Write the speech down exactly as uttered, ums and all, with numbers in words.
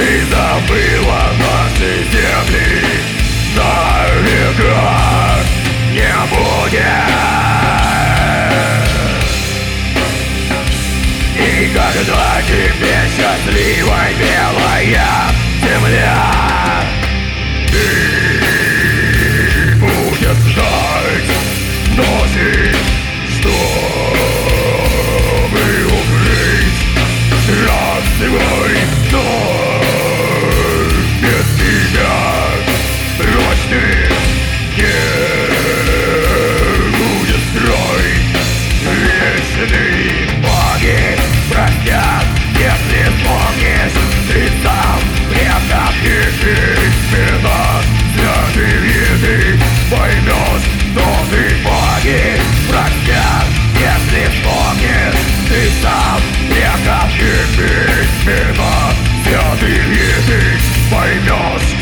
И забыла наши земли на века не будет. Никогда теперь счастливой белая земля и будет ждать ночи, чтобы укрыть страх свой. Но без тебя прочный не будет строить. Вечные боги простят, если вспомнишь ты сам предков их имена. Святый виды поймешь, что ты боги простят, если вспомнишь ты сам предков их имена. Святый виды поймешь.